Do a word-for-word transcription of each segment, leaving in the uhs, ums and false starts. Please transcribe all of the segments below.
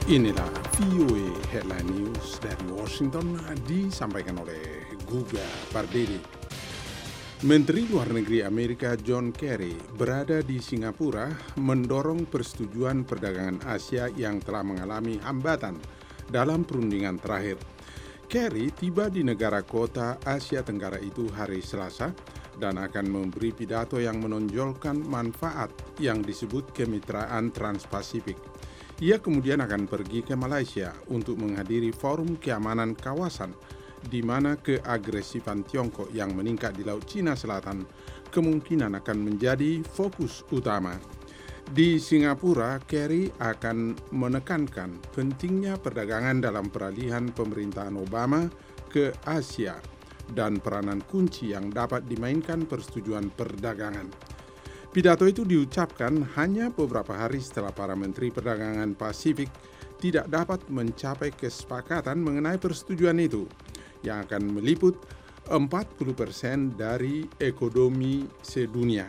Inilah V O A Headline News dari Washington disampaikan oleh Guga Pardede. Menteri Luar Negeri Amerika John Kerry berada di Singapura mendorong persetujuan perdagangan Asia yang telah mengalami hambatan dalam perundingan terakhir. Kerry tiba di negara kota Asia Tenggara itu hari Selasa dan akan memberi pidato yang menonjolkan manfaat yang disebut kemitraan Trans-Pasifik. Ia kemudian akan pergi ke Malaysia untuk menghadiri forum keamanan kawasan di mana keagresifan Tiongkok yang meningkat di Laut Cina Selatan kemungkinan akan menjadi fokus utama. Di Singapura, Kerry akan menekankan pentingnya perdagangan dalam peralihan pemerintahan Obama ke Asia dan peranan kunci yang dapat dimainkan persetujuan perdagangan. Pidato itu diucapkan hanya beberapa hari setelah para menteri perdagangan Pasifik tidak dapat mencapai kesepakatan mengenai persetujuan itu, yang akan meliput empat puluh persen dari ekonomi sedunia.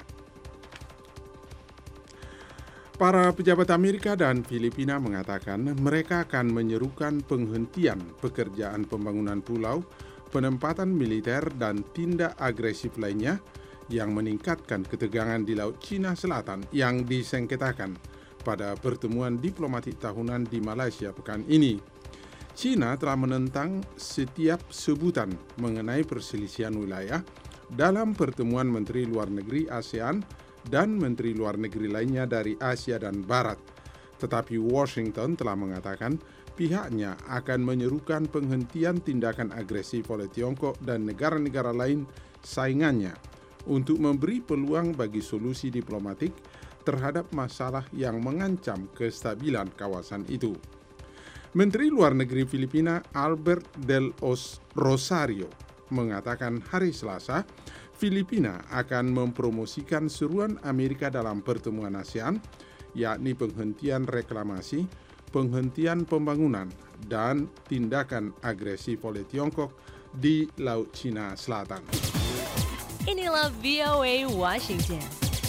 Para pejabat Amerika dan Filipina mengatakan mereka akan menyerukan penghentian pekerjaan pembangunan pulau, penempatan militer, dan tindak agresif lainnya yang meningkatkan ketegangan di Laut Cina Selatan yang disengketakan pada pertemuan diplomatik tahunan di Malaysia pekan ini. China telah menentang setiap sebutan mengenai perselisihan wilayah dalam pertemuan Menteri Luar Negeri ASEAN dan Menteri Luar Negeri lainnya dari Asia dan Barat. Tetapi Washington telah mengatakan pihaknya akan menyerukan penghentian tindakan agresif oleh Tiongkok dan negara-negara lain saingannya untuk memberi peluang bagi solusi diplomatik terhadap masalah yang mengancam kestabilan kawasan itu. Menteri Luar Negeri Filipina Albert del Rosario mengatakan hari Selasa, Filipina akan mempromosikan seruan Amerika dalam pertemuan ASEAN, yakni penghentian reklamasi, penghentian pembangunan, dan tindakan agresif oleh Tiongkok di Laut Cina Selatan. Inilah V O A Washington.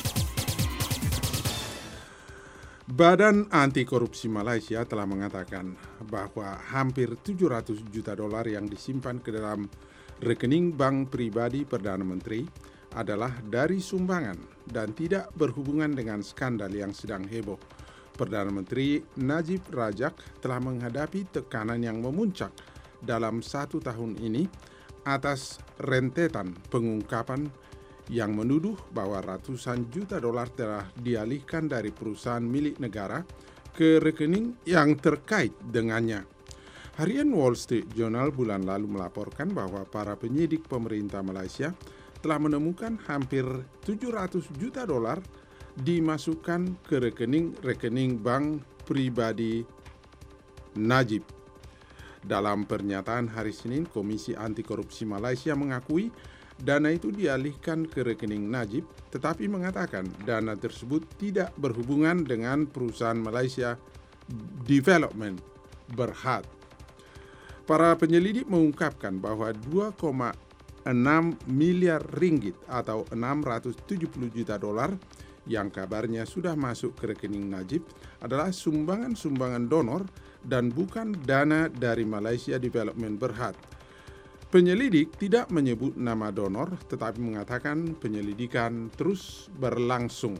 Badan Anti Korupsi Malaysia telah mengatakan bahwa hampir tujuh ratus juta dolar yang disimpan ke dalam rekening bank pribadi Perdana Menteri adalah dari sumbangan dan tidak berhubungan dengan skandal yang sedang heboh. Perdana Menteri Najib Razak telah menghadapi tekanan yang memuncak dalam satu tahun ini atas rentetan pengungkapan yang menuduh bahwa ratusan juta dolar telah dialihkan dari perusahaan milik negara ke rekening yang terkait dengannya. Harian Wall Street Journal bulan lalu melaporkan bahwa para penyidik pemerintah Malaysia telah menemukan hampir tujuh ratus juta dolar dimasukkan ke rekening-rekening bank pribadi Najib. Dalam pernyataan hari Senin, Komisi Anti Korupsi Malaysia mengakui dana itu dialihkan ke rekening Najib, tetapi mengatakan dana tersebut tidak berhubungan dengan perusahaan Malaysia Development Berhad. Para penyelidik mengungkapkan bahwa dua koma enam miliar ringgit atau enam ratus tujuh puluh juta dolar yang kabarnya sudah masuk ke rekening Najib adalah sumbangan-sumbangan donor dan bukan dana dari Malaysia Development Berhad. Penyelidik tidak menyebut nama donor, tetapi mengatakan penyelidikan terus berlangsung.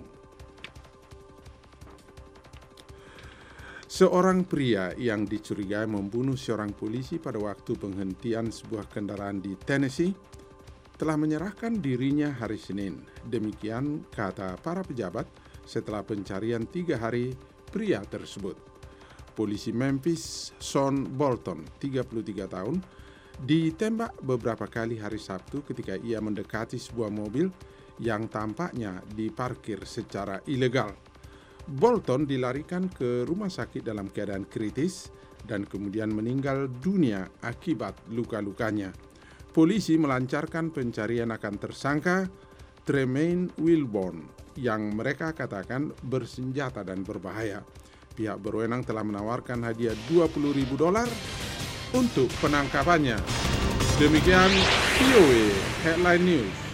Seorang pria yang dicurigai membunuh seorang polisi pada waktu penghentian sebuah kendaraan di Tennessee telah menyerahkan dirinya hari Senin. Demikian kata para pejabat setelah pencarian tiga hari pria tersebut. Polisi Memphis, Sean Bolton, tiga puluh tiga tahun, ditembak beberapa kali hari Sabtu ketika ia mendekati sebuah mobil yang tampaknya diparkir secara ilegal. Bolton dilarikan ke rumah sakit dalam keadaan kritis dan kemudian meninggal dunia akibat luka-lukanya. Polisi melancarkan pencarian akan tersangka Tremaine Wilborn yang mereka katakan bersenjata dan berbahaya. Pihak berwenang telah menawarkan hadiah dua puluh ribu dolar untuk penangkapannya. Demikian V O A Headline News.